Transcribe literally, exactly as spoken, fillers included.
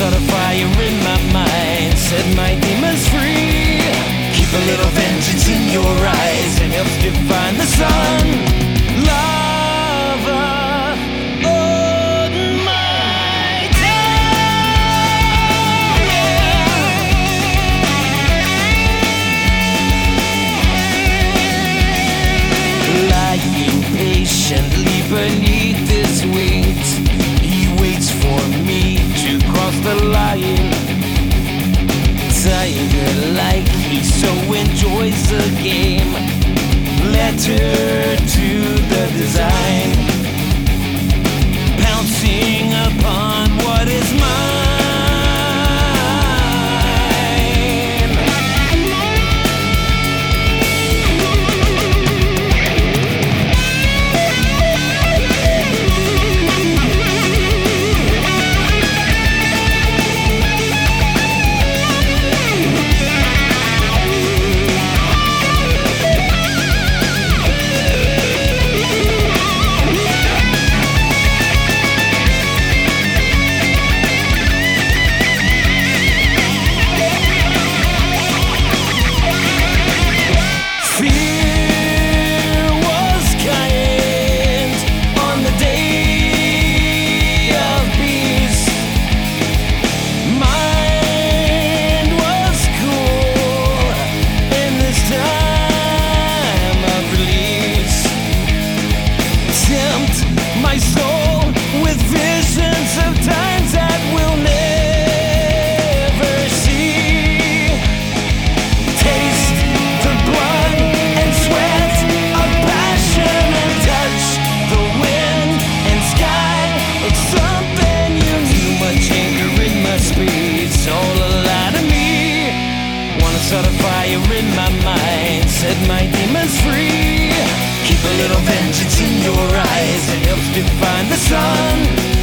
start a fire in my mind, set my demons free. Keep a little vengeance in your eyes, it helps define the sun. Lava on my tongue, yeah. Lying patiently beneath his wings, he waits for me to cross the line. Tiger-like, he so enjoys the game. Letter to the design, pouncing upon what is mine. My soul with visions of times that we'll never see. Taste the blood and sweat of passion and touch the wind and sky like something you need. Too much anger in my speech, all a lie to me. Wanna start a fire in my mind, set my demons free. Keep a little vengeance in your eyes, it helps define the sun.